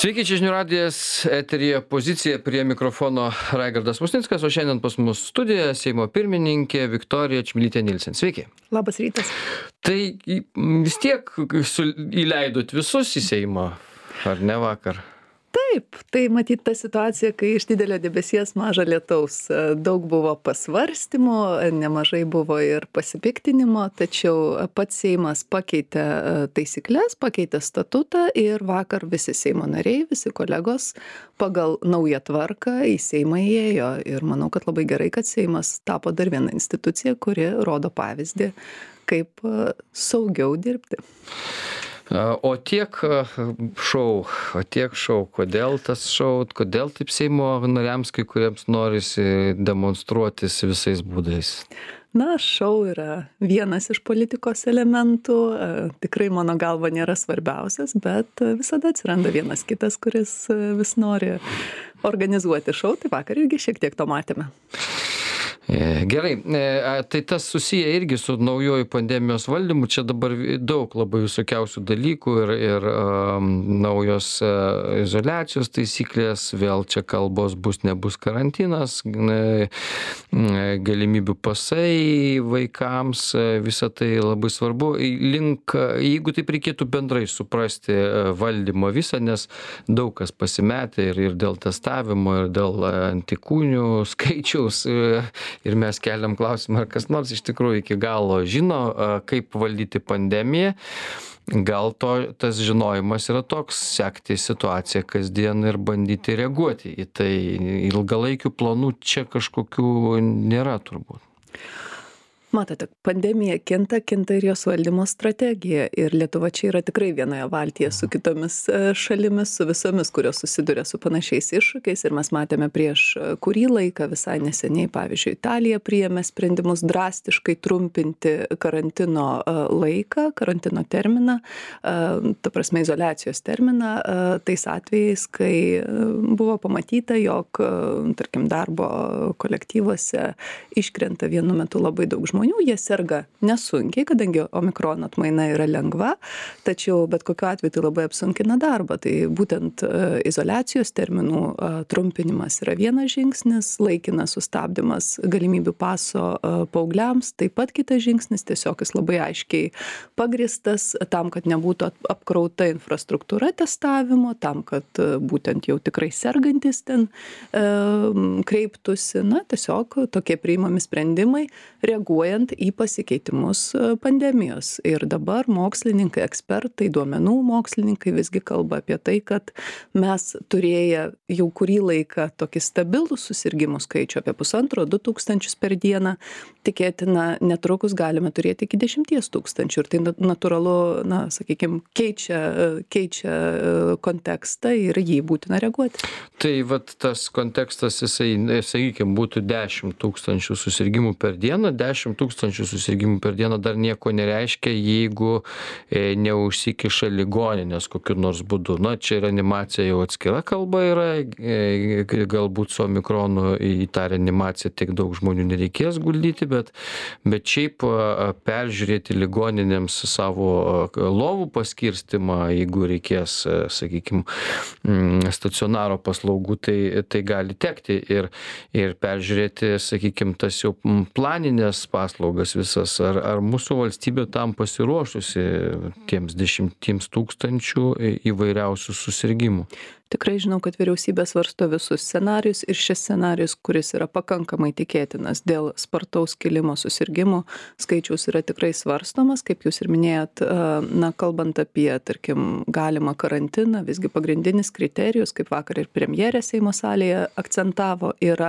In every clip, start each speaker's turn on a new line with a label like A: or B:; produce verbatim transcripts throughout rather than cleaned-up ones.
A: Sveiki, čia žinių radijas, eteryje pozicija, prie mikrofono Raigardas Musnickas, o šiandien pas mus studijoje Seimo pirmininkė Viktorija Čmilytė Nilsen. Sveiki.
B: Labas rytas.
A: Tai vis tiek su, įleidot visus į Seimą, ar ne vakar?
B: Taip, tai matyt ta situacija, kai iš didelio debesies maža lietaus. Daug buvo pasvarstymų, nemažai buvo ir pasipiktinimo, tačiau pats Seimas pakeitė taisyklės, pakeitė statutą ir vakar visi Seimo nariai, visi kolegos pagal naują tvarką į Seimą įėjo. Ir manau, kad labai gerai, kad Seimas tapo dar viena institucija, kuri rodo pavyzdį, kaip saugiau dirbti.
A: O tiek šou, o tiek šou, kodėl tas šou, kodėl taip Seimo nariams kai kuriems norisi demonstruotis visais būdais?
B: Na, šou yra vienas iš politikos elementų, tikrai mano galva nėra svarbiausias, bet visada atsiranda vienas kitas, kuris vis nori organizuoti šou, tai vakar irgi šiek tiek to matėme.
A: Gerai, tai tas susiję irgi su naujoju pandemijos valdymu, čia dabar daug labai visokiausių dalykų ir, ir um, naujos uh, izoliacijos taisyklės, vėl čia kalbos bus, nebus karantinas, galimybių pasai vaikams, visa tai labai svarbu. Link, jeigu taip reikėtų bendrai suprasti valdymą visą, nes daug kas pasimetė ir, ir dėl testavimo, ir dėl antikūnių skaičiaus, ir mes keliam klausimą, ar kas nors iš tikrųjų iki galo žino, kaip valdyti pandemiją. Gal to, tas žinojimas yra toks, sekti situaciją kasdien ir bandyti reaguoti į tai. Ilgalaikių planų čia kažkokių nėra turbūt.
B: Matote, pandemija kinta, kinta ir jos valdymo strategija. Ir Lietuva čia yra tikrai vienoje valtyje su kitomis šalimis, su visomis, kurios susiduria su panašiais iššūkiais. Ir mes matėme prieš kurį laiką, visai neseniai, pavyzdžiui, Italija priėmė sprendimus drastiškai trumpinti karantino laiką, karantino terminą, ta prasme izoliacijos terminą, tais atvejais, kai buvo pamatyta, jog, tarkim, darbo kolektyvuose iškrenta vienu metu labai daug žmonių. Jie serga nesunkiai, kadangi omikrono atmaina yra lengva, tačiau bet kokiu atveju tai labai apsunkina darbą. Tai būtent izoliacijos terminų trumpinimas yra vienas žingsnis, laikinas sustabdymas galimybių paso paaugliams, taip pat kitas žingsnis, tiesiog jis labai aiškiai pagristas tam, kad nebūtų apkrauta infrastruktūra testavimo, tam, kad būtent jau tikrai sergantis ten e, kreiptųsi. Na, tiesiog tokie priimami sprendimai reaguojant į pasikeitimus pandemijos. Ir dabar mokslininkai, ekspertai, duomenų mokslininkai visgi kalba apie tai, kad mes turėję jau kurį laiką tokį stabilų susirgimų skaičių, apie pusantro, du tūkstančius per dieną, tikėtina netrukus galime turėti iki dešimties tūkstančių. Ir tai natūralu, na, sakykime, keičia, keičia kontekstą ir jį būtina reaguoti.
A: Tai vat tas kontekstas, jisai, sakykime, būtų dešimt tūkstančių susirgimų per dieną, dešimt tūkstančių susirgimų per dieną dar nieko nereiškia, jeigu e, neužsikiša ligoninės kokiu nors būdu. Na, čia reanimacija jau atskira kalba yra, e, galbūt su omikronu į tą reanimaciją tiek daug žmonių nereikės guldyti, bet, bet šiaip a, peržiūrėti ligoninėms savo a, lovų paskirstimą, jeigu reikės, sakykime, stacionaro paslaugų, tai, tai gali tekti ir, ir peržiūrėti, sakykime, tas jau planinės paslaugas visas, ar, ar mūsų valstybė tam pasiruošusi tiems dešimtims tūkstančių įvairiausių susirgymų?
B: Tikrai žinau, kad vyriausybė svarsto visus scenarius ir šis scenarius, kuris yra pakankamai tikėtinas dėl spartaus kilimo susirgymų, skaičiaus yra tikrai svarstomas, kaip jūs ir minėjot, na, kalbant apie, tarkim, galimą karantiną, visgi pagrindinis kriterijus, kaip vakar ir premjerė Seimo salėje akcentavo, yra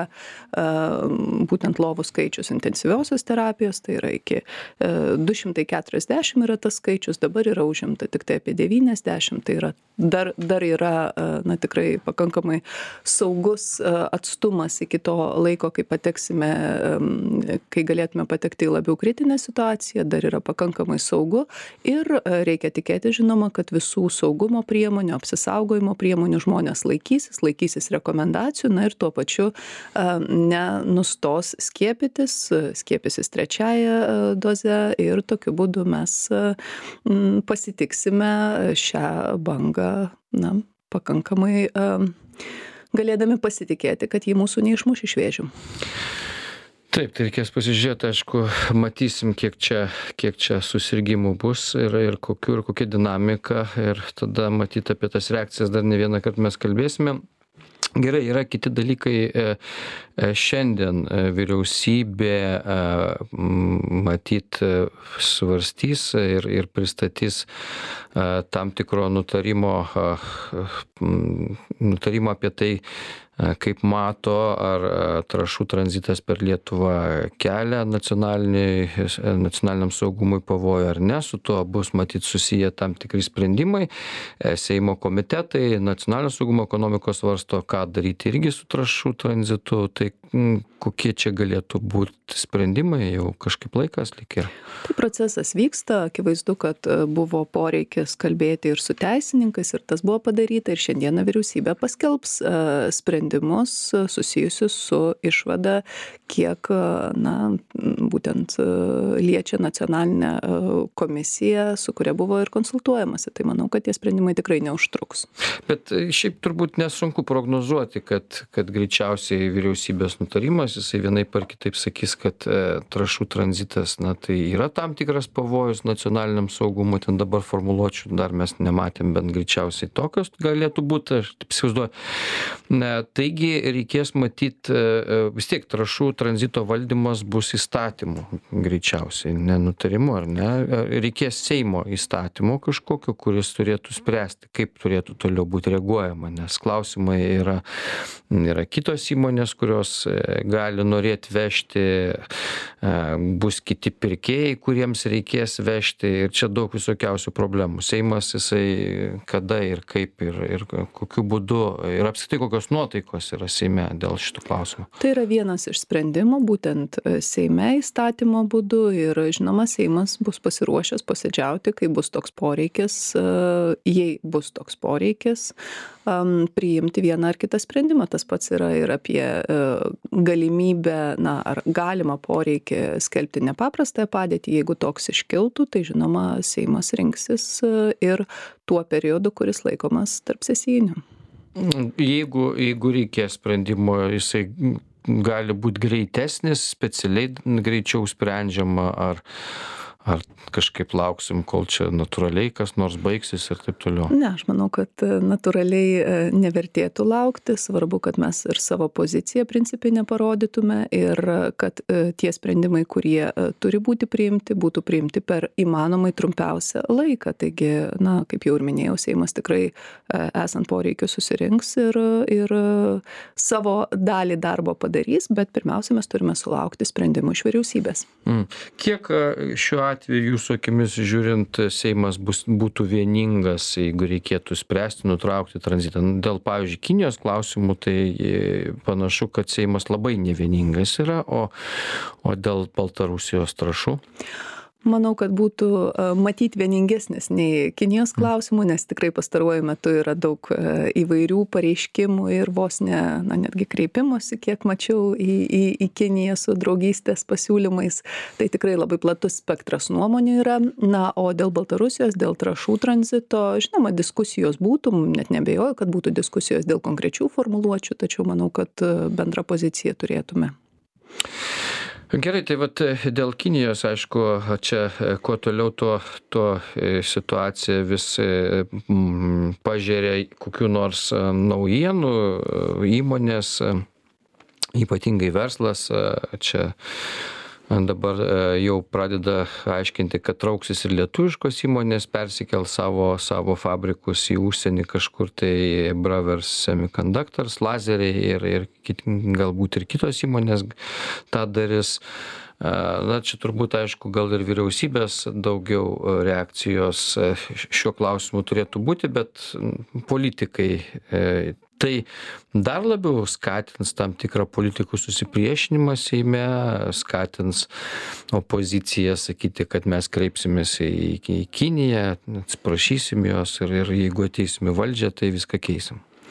B: būtent lovų skaičius intensyviosios terapijos, tai yra iki du šimtai keturiasdešimt yra tas skaičius, dabar yra užimta tik tai apie devyniasdešimt, tai yra dar, dar yra na, tikrai pakankamai saugus atstumas iki to laiko, kai pateksime, kai galėtume patekti į labiau kritinę situaciją, dar yra pakankamai saugu ir reikia tikėti, žinoma, kad visų saugumo priemonių, apsisaugojimo priemonių žmonės laikysis, laikysis rekomendacijų, na ir tuo pačiu nenustos skiepytis, skiepysis trečiąją dozę ir tokiu būdu mes pasitiksime šią bangą, na, pakankamai um, galėdami pasitikėti, kad jį mūsų neišmuš iš vėžių.
A: Taip, tai reikės pasižiūrėti, aišku, matysim, kiek čia, kiek čia susirgymų bus ir, ir, kokiu, ir kokia dinamika, ir tada matyti apie tas reakcijas dar ne vieną kartą mes kalbėsime. Gerai, yra kiti dalykai. Šiandien vyriausybė matyt svarstys ir, ir pristatys tam tikro nutarimo, nutarimo apie tai, kaip mato, ar trąšų tranzitas per Lietuvą kelia nacionaliniam saugumui pavojų ar ne. Su tuo bus matyt susiję tam tikri sprendimai. Seimo komitetai, nacionalinio saugumo ekonomikos svarsto, ką daryti irgi su trąšų tranzitu. Tai kokie čia galėtų būti sprendimai, jau kažkaip laikas lyg ir.
B: Tai procesas vyksta, akivaizdu, kad buvo poreikis kalbėti ir su teisininkais, ir tas buvo padaryta, ir šiandieną vyriausybė paskelbs sprendimus susijusius su išvada, kiek, na, būtent liečia nacionalinę komisiją, su kuria buvo ir konsultuojamasi. Tai manau, kad tie sprendimai tikrai neužtruks.
A: Bet šiaip turbūt nesunku prognozuoti, kad, kad greičiausiai vyriausybės nutarimas, jisai vienaip ar kitaip sakys, kad e, trąšų tranzitas, na tai yra tam tikras pavojus nacionaliniam saugumui, ten dabar formuluočių dar mes nematėm, bent greičiausiai tokios galėtų būti, aš taip įsivaizduoju. Taigi reikės matyti, e, vis tiek trąšų tranzito valdymas bus įstatymų greičiausiai, ne nutarimu, ar ne? Reikės Seimo įstatymų kažkokio, kuris turėtų spręsti, kaip turėtų toliau būti reaguojama, nes klausimai yra, yra kitos įmonės, kurios gali norėti vežti, bus kiti pirkėjai, kuriems reikės vežti, ir čia daug visokiausių problemų. Seimas, jisai kada ir kaip ir, ir kokiu būdu, ir apskritai kokios nuotaikos yra Seime dėl šitų klausimų.
B: Tai yra vienas iš sprendimų, būtent Seime įstatymo būdu, ir žinoma, Seimas bus pasiruošęs posėdžiauti, kai bus toks poreikis, jei bus toks poreikis, priimti vieną ar kitą sprendimą. Tas pats yra ir apie galimybę, na, ar galima poreikį skelbti nepaprastąją padėtį. Jeigu toks iškiltų, tai žinoma, Seimas rinksis ir tuo periodu, kuris laikomas tarpsesijiniu.
A: Jeigu, jeigu reikės sprendimo, jisai gali būti greitesnis, specialiai greičiau sprendžiama, ar Ar kažkaip lauksim, kol čia natūraliai kas nors baigsis ir taip toliau?
B: Ne, aš manau, kad natūraliai nevertėtų laukti. Svarbu, kad mes ir savo poziciją principinę parodytume ir kad tie sprendimai, kurie turi būti priimti, būtų priimti per įmanomai trumpiausią laiką. Taigi, na, kaip jau ir minėjau, Seimas tikrai esant poreikiu susirinks ir, ir savo dalį darbo padarys, bet pirmiausia, mes turime sulaukti sprendimų iš vyriausybės.
A: Mm. Kiek šiuo atveju atveju jūsų akimis žiūrint Seimas bus, būtų vieningas, jeigu reikėtų spręsti, nutraukti tranzitą? Dėl, pavyzdžiui, Kinijos klausimų, tai panašu, kad Seimas labai nevieningas yra, o, o dėl Baltarusijos trąšų?
B: Manau, kad būtų matyti vieningesnis nei Kinijos klausimų, nes tikrai pastaruoju metu yra daug įvairių pareiškimų ir vos ne, na, netgi kreipimosi, kiek mačiau į, į, į Kiniją su draugystės pasiūlymais. Tai tikrai labai platus spektras nuomonių yra. Na, o dėl Baltarusijos, dėl trąšų tranzito, žinoma, diskusijos būtų, net nebejoju, kad būtų diskusijos dėl konkrečių formuluočių, tačiau manau, kad bendrą poziciją turėtume.
A: Gerai, tai vat dėl Kinijos, aišku, čia kuo toliau, tuo, tuo situacija vis pažeria kokių nors naujienų, įmonės, ypatingai verslas, čia dabar jau pradeda aiškinti, kad trauksis ir lietuviškos įmonės, persikel savo, savo fabrikus į užsienį kažkur, tai Bravers Semiconductors, lazeriai ir, ir kit, galbūt ir kitos įmonės tą darys. Na, čia turbūt, aišku, gal ir vyriausybės daugiau reakcijos šiuo klausimu turėtų būti, bet politikai tai dar labiau skatins tam tikrą politikų susipriešinimą Seime, skatins opoziciją sakyti, kad mes kreipsimės į, į Kiniją, atsiprašysim jos ir, ir jeigu ateisim į valdžią, tai viską keisim.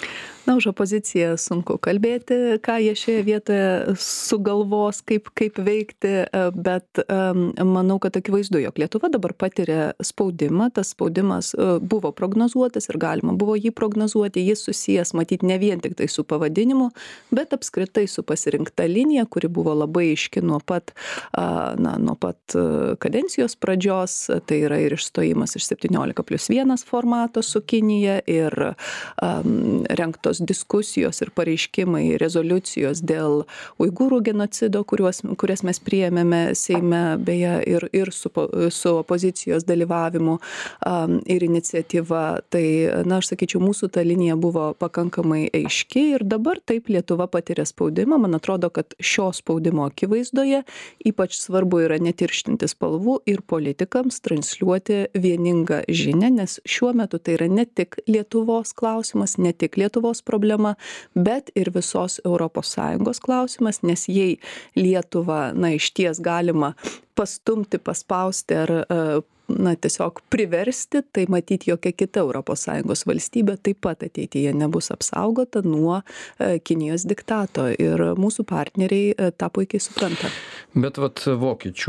B: Na, už opoziciją sunku kalbėti, ką jie šioje vietoje sugalvos, kaip, kaip veikti, bet um, manau, kad akivaizdu, jog Lietuva dabar patiria spaudimą. Tas spaudimas uh, buvo prognozuotas ir galima buvo jį prognozuoti. Jis susijęs matyti ne vien tik tai su pavadinimu, bet apskritai su pasirinkta linija, kuri buvo labai aiški nuo pat, uh, na, nuo pat uh, kadencijos pradžios. Tai yra ir išstojimas iš septyniolika plius vienas formato su Kinija ir um, rengtos diskusijos ir pareiškimai, rezoliucijos dėl uigūrų genocido, kuriuos, kurias mes priėmėme Seime, beje, ir, ir su, su opozicijos dalyvavimu um, ir iniciatyva. Tai, na, aš sakyčiau, mūsų ta linija buvo pakankamai aiški ir dabar taip Lietuva patiria spaudimą. Man atrodo, kad šio spaudimo akivaizdoje ypač svarbu yra netirštinti spalvų ir politikams transliuoti vieningą žinią, nes šiuo metu tai yra ne tik Lietuvos klausimas, ne tik Lietuvos problema, bet ir visos Europos Sąjungos klausimas, nes jei Lietuvą, na, išties galima pastumti, paspausti ar na, tiesiog priversti, tai matyti jokia kita Europos Sąjungos valstybė taip pat ateityje nebus apsaugota nuo Kinijos diktato ir mūsų partneriai tą puikiai supranta.
A: Bet vat vokiečių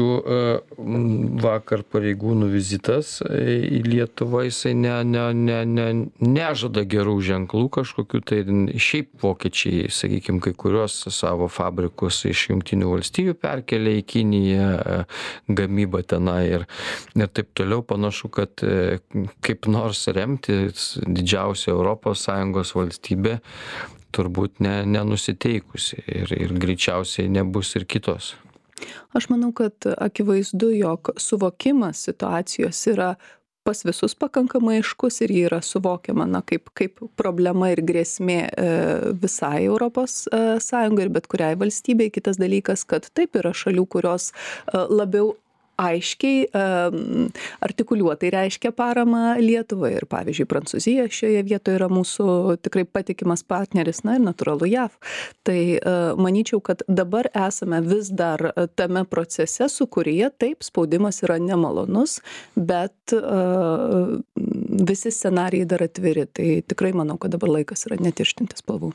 A: vakar pareigūnų vizitas į Lietuvą, jisai ne, ne, ne, ne, nežada gerų ženklų kažkokių, tai šiaip vokiečiai, sakykime, kai kurios savo fabrikus iš Jungtinių valstijų perkelia į Kiniją, gamybą tenai ir, ir taip toliau. Panašu, kad kaip nors remti didžiausią Europos Sąjungos valstybę turbūt ne, nenusiteikusi ir, ir greičiausiai nebus ir kitos.
B: Aš manau, kad akivaizdu, jog suvokimas situacijos yra pas visus pakankamai aiškus ir jį yra suvokiama, na, kaip, kaip problema ir grėsmė e, visai Europos e, Sąjungai ir bet kuriai valstybei. Kitas dalykas, kad taip yra šalių, kurios e, labiau aiškiai, um, artikuliuotai reiškia paramą Lietuvai ir, pavyzdžiui, Prancūzija šioje vietoje yra mūsų tikrai patikimas partneris, na ir natūralu J A V. Tai uh, manyčiau, kad dabar esame vis dar tame procese, su kurie taip spaudimas yra nemalonus, bet uh, visi scenarijai dar atviri. Tai tikrai manau, kad dabar laikas yra netirštinti spalvų.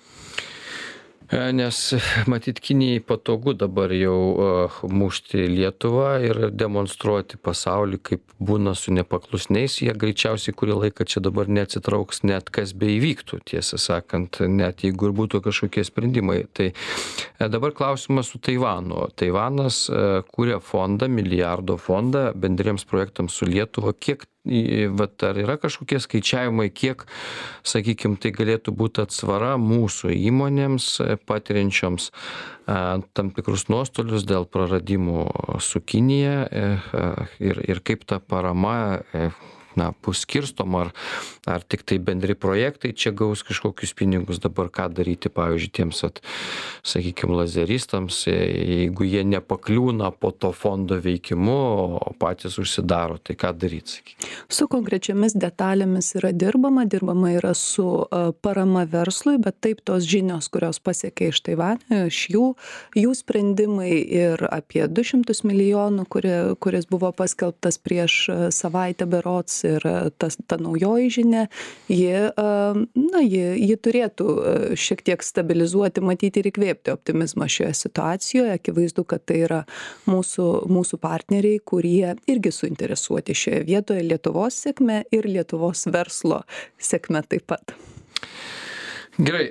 A: Nes matyt, Kinijai patogu dabar jau uh, mušti Lietuvą ir demonstruoti pasaulį, kaip būna su nepaklusniais. Jie greičiausiai kurį laiką čia dabar neatsitrauks, net kas beįvyktų, tiesą sakant, net jeigu ir būtų kažkokie sprendimai. Tai uh, dabar klausimas su Taivanu. Taivanas uh, kūrė fondą, milijardo fondą bendriems projektams su Lietuva. Kiek vat ar yra kažkokie skaičiavimai, kiek, sakykim, tai galėtų būti atsvara mūsų įmonėms patiriančioms a, tam tikrus nuostolius dėl praradimų su Kinija e, ir, ir kaip ta parama e, na, bus skirstoma, ar, ar tik tai bendri projektai čia gaus kažkokius pinigus, dabar ką daryti, pavyzdžiui, tiems, at, sakykime, lazeristams, jeigu jie nepakliūna po to fondo veikimu, o patys užsidaro, tai ką daryti, sakykime.
B: Su konkrečiamis detalėmis yra dirbama, dirbama yra su uh, parama verslui, bet taip tos žinios, kurios pasiekė iš Taivanio, iš jų, jų sprendimai ir apie du šimtus milijonų, kuri, kuris buvo paskelbtas prieš uh, savaitę berods, ir tas, ta naujoji žinia, ji, na, ji, ji turėtų šiek tiek stabilizuoti, matyti ir įkvėpti optimizmą šioje situacijoje. Akivaizdu, kad tai yra mūsų, mūsų partneriai, kurie irgi suinteresuoti šioje vietoje Lietuvos sėkme ir Lietuvos verslo sėkme taip pat.
A: Gerai,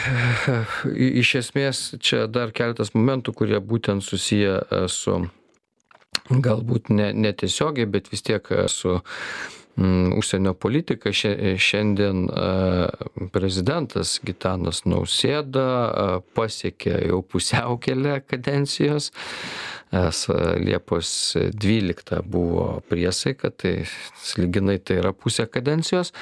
A: iš esmės čia dar keletas momentų, kurie būtent susiję su galbūt ne, netiesiogiai, bet vis tiek su mm, užsienio politika. Šiandien uh, prezidentas Gitanas Nausėda uh, pasiekė jau pusiaukelę kadencijos. Liepos dvyliktą buvo priesaika, tai slyginai tai yra pusė kadencijos.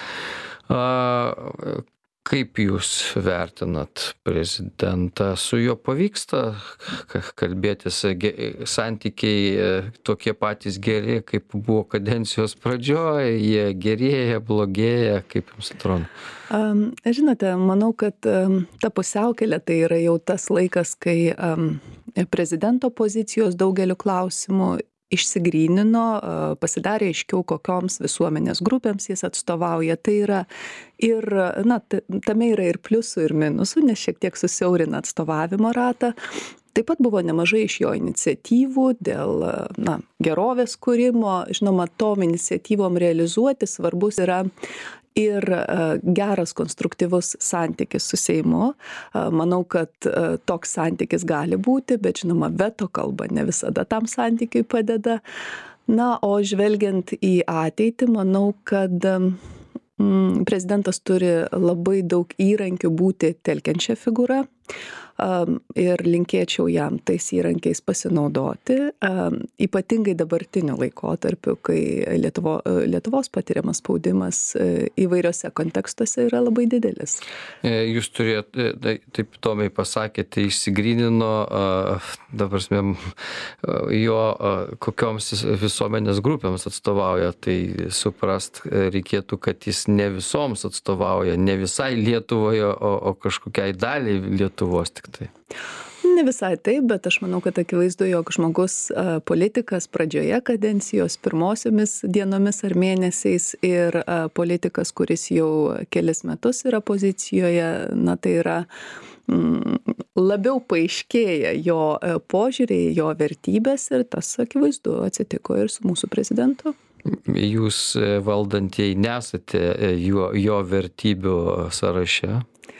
A: Uh, Kaip jūs vertinat prezidentą? Su juo pavyksta kalbėtis, santykiai tokie patys geri, kaip buvo kadencijos pradžioje, jie gerėja, blogėja, kaip jums atrodo?
B: Um, žinote, manau, kad um, ta pusiaukelė tai yra jau tas laikas, kai um, prezidento pozicijos daugeliu klausimų išsigrynino, pasidarė aiškiau, kokioms visuomenės grupėms jis atstovauja. Tai yra ir, na, tame yra ir pliusų, ir minusų, nes šiek tiek susiaurina atstovavimo ratą. Taip pat buvo nemažai iš jo iniciatyvų dėl, na, gerovės kūrimo. Žinoma, tom iniciatyvom realizuoti svarbus yra ir geras konstruktyvus santykis su Seimu. Manau, kad toks santykis gali būti, bet žinoma, veto kalba ne visada tam santykiui padeda. Na, o žvelgiant į ateitį, manau, kad mm, prezidentas turi labai daug įrankių būti telkiančia figūra. Um, ir linkėčiau jam tais įrankiais pasinaudoti, um, ypatingai dabartiniu laikotarpiu, kai Lietuvo, Lietuvos patiriamas spaudimas įvairiose kontekstuose yra labai didelis.
A: Jūs turėjote, taip Tomai pasakėte, išsigrynino, dabar smėm, jo kokioms visuomenės grupėms atstovauja, tai suprast reikėtų, kad jis ne visoms atstovauja, ne visai Lietuvoje, o, o kažkokiai daliai Lietuvos tik tai.
B: Ne visai taip, bet aš manau, kad akivaizdu, jog žmogus a, politikas pradžioje kadencijos pirmosiomis dienomis ar mėnesiais ir a, politikas, kuris jau kelis metus yra pozicijoje, na tai yra mm, labiau paaiškėja jo a, požiūriai, jo vertybės ir tas akivaizdu atsitiko ir su mūsų prezidentu.
A: Jūs valdantieji nesate jo, jo vertybių sąraše?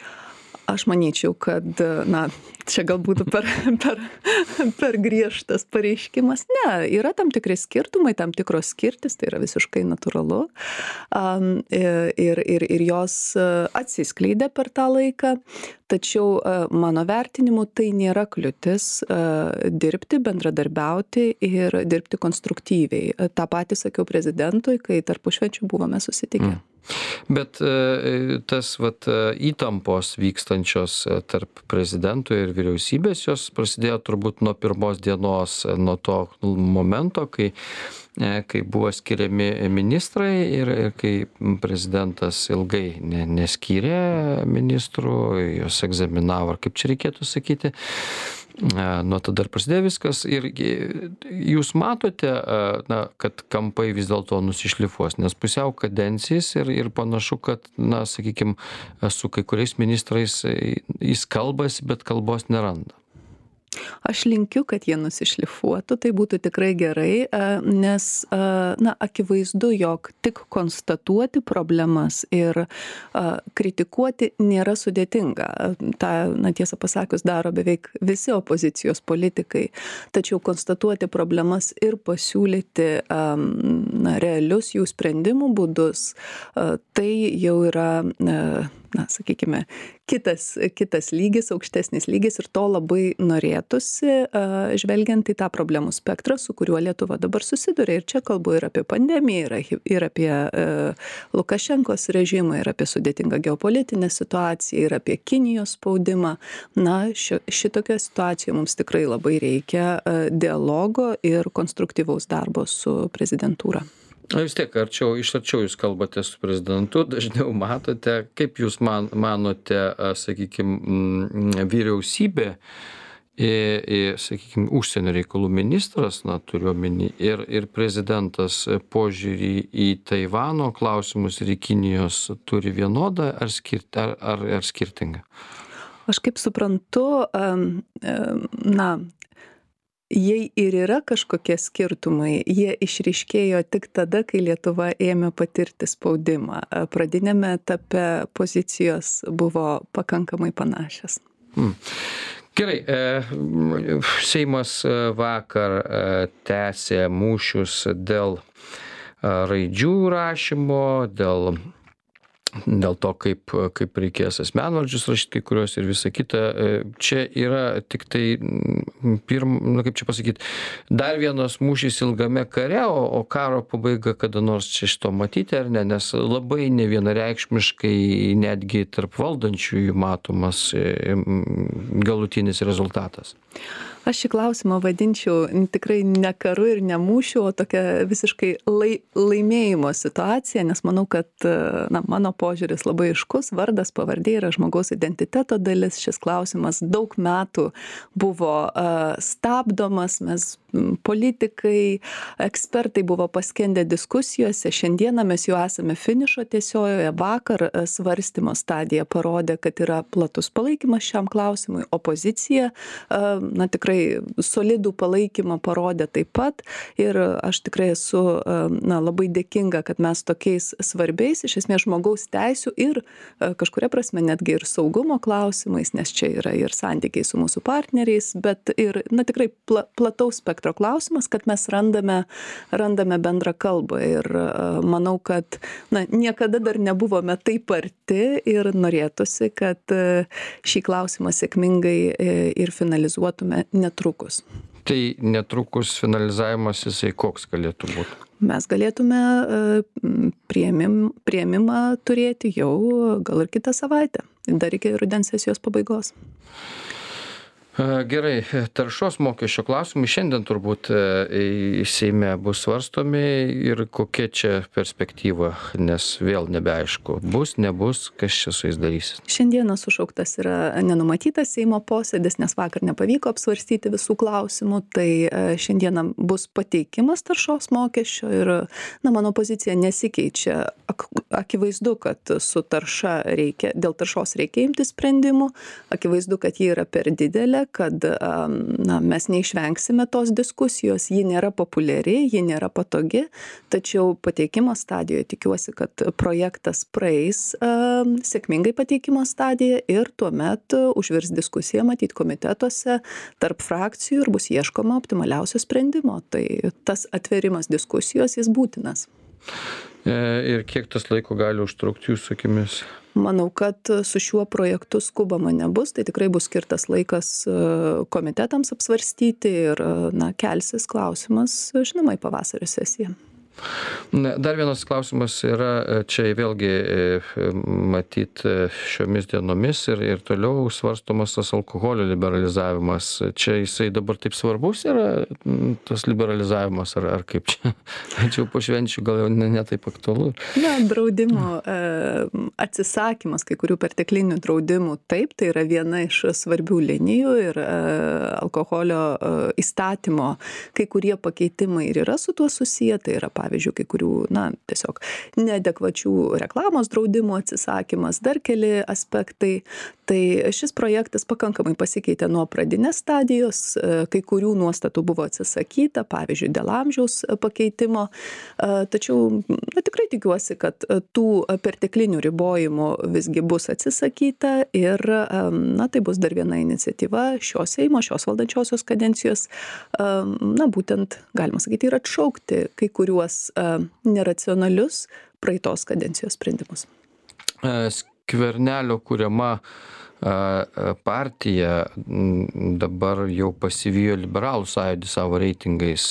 B: Aš manyčiau, kad, na, čia gal būtų per, per, per griežtas pareiškimas. Ne, yra tam tikri skirtumai, tam tikros skirtis, tai yra visiškai natūralu. Um, ir, ir, ir jos atsiskleidė per tą laiką. Tačiau uh, mano vertinimu tai nėra kliūtis uh, dirbti, bendradarbiauti ir dirbti konstruktyviai. Ta patį sakiau prezidentui, kai tarpušvenčiu buvome susitikę. Mm.
A: Bet tas vat, įtampos vykstančios tarp prezidento ir vyriausybės, jos prasidėjo turbūt nuo pirmos dienos, nuo to momento, kai, kai buvo skiriami ministrai ir, ir kai prezidentas ilgai ne, neskyrė ministrų, jos egzaminavo, ar kaip čia reikėtų sakyti. Nuo tada ir prasidėjo viskas ir jūs matote, na, kad kampai vis dėlto nusišlifuos, nes pusiau kadencijas ir, ir panašu, kad, na, sakykime, su kai kuriais ministrais jis kalbasi, bet kalbos neranda.
B: Aš linkiu, kad jie nusišlifuotų, tai būtų tikrai gerai, nes, na, akivaizdu, jog tik konstatuoti problemas ir kritikuoti nėra sudėtinga. Ta, na, tiesą pasakius, daro beveik visi opozicijos politikai, tačiau konstatuoti problemas ir pasiūlyti, na, realius jų sprendimų būdus, tai jau yra, na, sakykime, kitas, kitas lygis, aukštesnis lygis ir to labai norėtųsi, žvelgiant į tą problemų spektrą, su kuriuo Lietuva dabar susiduria. Ir čia kalbu ir apie pandemiją, ir apie Lukašenkos režimą, ir apie sudėtingą geopolitinę situaciją, ir apie Kinijos spaudimą. Na, ši, šitokia situacija mums tikrai labai reikia dialogo ir konstruktyvaus darbo su prezidentūra.
A: Na vis tiek, arčiau, iš arčiau jūs kalbate su prezidentu, dažniau matote, kaip jūs man, manote, sakykime, vyriausybė, sakykime, užsienio reikalų ministras, na, turiuomenį, ir, ir prezidentas požiūrį į Taivano klausimus ir į Kinijos turi vienodą ar, skirt, ar, ar, ar skirtingą?
B: Aš kaip suprantu, na, jei ir yra kažkokie skirtumai, jie išryškėjo tik tada, kai Lietuva ėmė patirti spaudimą. Pradinėme etape pozicijos buvo pakankamai panašios.
A: Hmm. Gerai, Seimas vakar tęsė mūšius dėl raidžių rašymo, dėl dėl to, kaip, kaip reikės asmenvardžius rašyti kai kurios ir visa kita. Čia yra tik tai, pirm, na, kaip čia pasakyti, dar vienas mūšis ilgame kare, o, o karo pabaiga kada nors čia šito matyti ar ne, nes labai nevienareikšmiškai netgi tarp valdančiųjų matomas galutinis rezultatas.
B: Aš šį klausimą vadinčiau tikrai ne karu ir ne mūšiu, o tokia visiškai lai, laimėjimo situacija, nes manau, kad, na, mano požiūris labai aiškus, vardas, pavardė yra žmogaus identiteto dalis. Šis klausimas daug metų buvo uh, stabdomas, mes m, politikai, ekspertai buvo paskendę diskusijose, šiandieną mes jau esame finišo tiesiojoje, vakar uh, svarstymo stadija parodė, kad yra platus palaikymas šiam klausimui, opozicija, uh, na tikrai solidų palaikymą parodė taip pat ir aš tikrai esu uh, na, labai dėkinga, kad mes tokiais svarbiais, iš esmės žmogaus teisių ir kažkuria prasme netgi ir saugumo klausimais, nes čia yra ir santykiai su mūsų partneriais, bet ir, na, tikrai pla, plataus spektro klausimas, kad mes randame, randame bendrą kalbą ir manau, kad, na, niekada dar nebuvome taip arti ir norėtųsi, kad šį klausimą sėkmingai ir finalizuotume netrukus.
A: Tai netrukus finalizavimas jisai koks galėtų būti?
B: Mes galėtume priėmim, priėmimą turėti jau gal ir kitą savaitę, dar iki rudens sesijos pabaigos.
A: Gerai, taršos mokesčio klausimai šiandien turbūt Seime bus svarstomi ir kokia čia perspektyva, nes vėl nebeaišku, bus, nebus, kas čia su jais darysis.
B: Šiandieną sušauktas yra nenumatytas Seimo posėdis, nes vakar nepavyko apsvarstyti visų klausimų, tai šiandieną bus pateikimas taršos mokesčio ir, na, mano pozicija nesikeičia. Ak, akivaizdu, kad su tarša reikia, dėl taršos reikia imti sprendimų, akivaizdu, kad ji yra per didelė, kad na, mes neišvengsime tos diskusijos, ji nėra populiari, ji nėra patogi, tačiau pateikimo stadijoje tikiuosi, kad projektas praeis a, sėkmingai pateikimo stadiją ir tuomet užvirs diskusija matyti komitetuose tarp frakcijų ir bus ieškoma optimaliausio sprendimo. Tai tas atverimas diskusijos jis būtinas.
A: Ir kiek tas laiko gali užtrukti jūsų akimis?
B: Manau, kad su šiuo projektu skubama nebus, tai tikrai bus skirtas laikas komitetams apsvarstyti ir, na, kelsis klausimas, žinoma, į pavasario sesiją.
A: Dar vienas klausimas yra, čia vėlgi matyt šiomis dienomis ir, ir toliau svarstomas tas alkoholio liberalizavimas. Čia jisai dabar taip svarbus yra, tas liberalizavimas, ar, ar kaip čia? Čia po švenčių gal jau ne, ne taip aktualu.
B: Na, draudimo e, atsisakymas, kai kurių perteklinių draudimų, taip, tai yra viena iš svarbių linijų ir e, alkoholio e, įstatymo kai kurie pakeitimai ir yra su tuo susiję, tai yra pavyzdžiui, kai kurių, na, tiesiog neadekvačių reklamos draudimų atsisakymas, dar keli aspektai. Tai šis projektas pakankamai pasikeitė nuo pradinės stadijos, kai kurių nuostatų buvo atsisakyta, pavyzdžiui, dėl amžiaus pakeitimo. Tačiau, na, tikrai tikiuosi, kad tų perteklinių ribojimų visgi bus atsisakyta ir, na, tai bus dar viena iniciatyva šios Seimo, šios valdančiosios kadencijos, na, būtent, galima sakyti, ir atšaukti kai kuriuos neracionalius praeitos kadencijos sprendimus.
A: Skvernelio kuriama partija dabar jau pasivijo liberalų sąjūdį savo reitingais.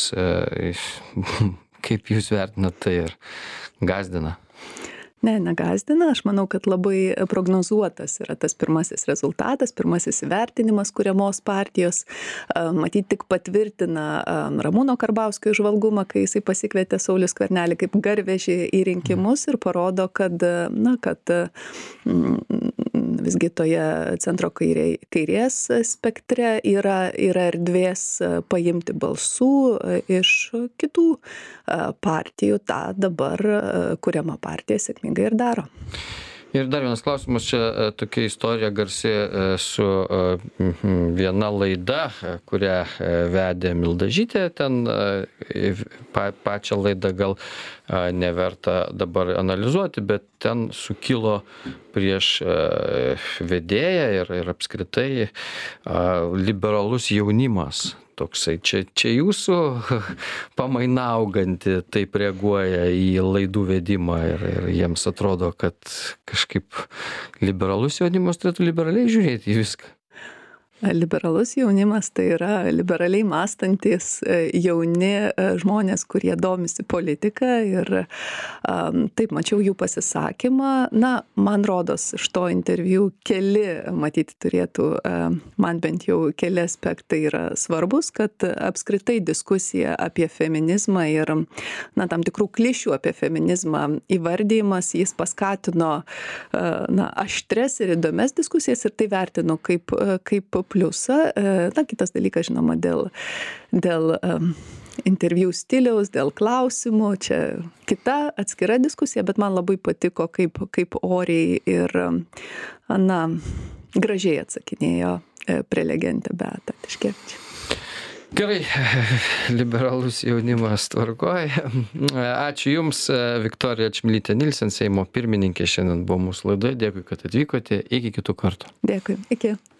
A: Kaip jūs vertinat tai ir gąsdina?
B: Ne, negazdina. Aš manau, kad labai prognozuotas yra tas pirmasis rezultatas, pirmasis įvertinimas kuriamos partijos. Matyt, tik patvirtina Ramūno Karbauskio įžvalgumą, kai jisai pasikvietė Saulių Skvernelį kaip garvežį į rinkimus ir parodo, kad, na, kad visgi toje centro kairė, kairės spektre yra, yra erdvės paimti balsų iš kitų partijų. Ta dabar kuriama partija sėkmingai ir daro.
A: Ir dar vienas klausimas, čia tokia istorija garsi su viena laida, kurią vedė Mildažytė, ten pačią laidą gal neverta dabar analizuoti, bet ten sukilo prieš vedėją ir, ir apskritai liberalus jaunimas. Toksai. Čia, čia jūsų pamaina auganti taip reaguoja į laidų vedimą ir, ir jiems atrodo, kad kažkaip liberalus jaunimas turėtų liberaliai žiūrėti į viską.
B: Liberalus jaunimas tai yra liberaliai mąstantis jauni žmonės, kurie domisi politika ir um, taip mačiau jų pasisakymą. Na, man rodos, iš to interviu keli, matyti turėtų, um, man bent jau keli aspektai yra svarbus, kad apskritai diskusija apie feminizmą ir na, tam tikrų klišių apie feminizmą įvardymas, jis paskatino uh, na, aštres ir įdomias diskusijas ir tai vertinu kaip, kaip pliusą. Na, kitas dalykas, žinoma, dėl, dėl um, interviu stiliaus, dėl klausimų, čia kita atskira diskusija, bet man labai patiko, kaip, kaip oriai ir, na, gražiai atsakinėjo prelegentė Beata Tiškevič.
A: Gerai, liberalus jaunimas tvarkoja. Ačiū Jums, Viktorija Čmilytė Nilsen, Seimo pirmininkė, šiandien buvo mūsų laidoje. Dėkui, kad atvykote. Iki kitų kartų.
B: Dėkui. Iki.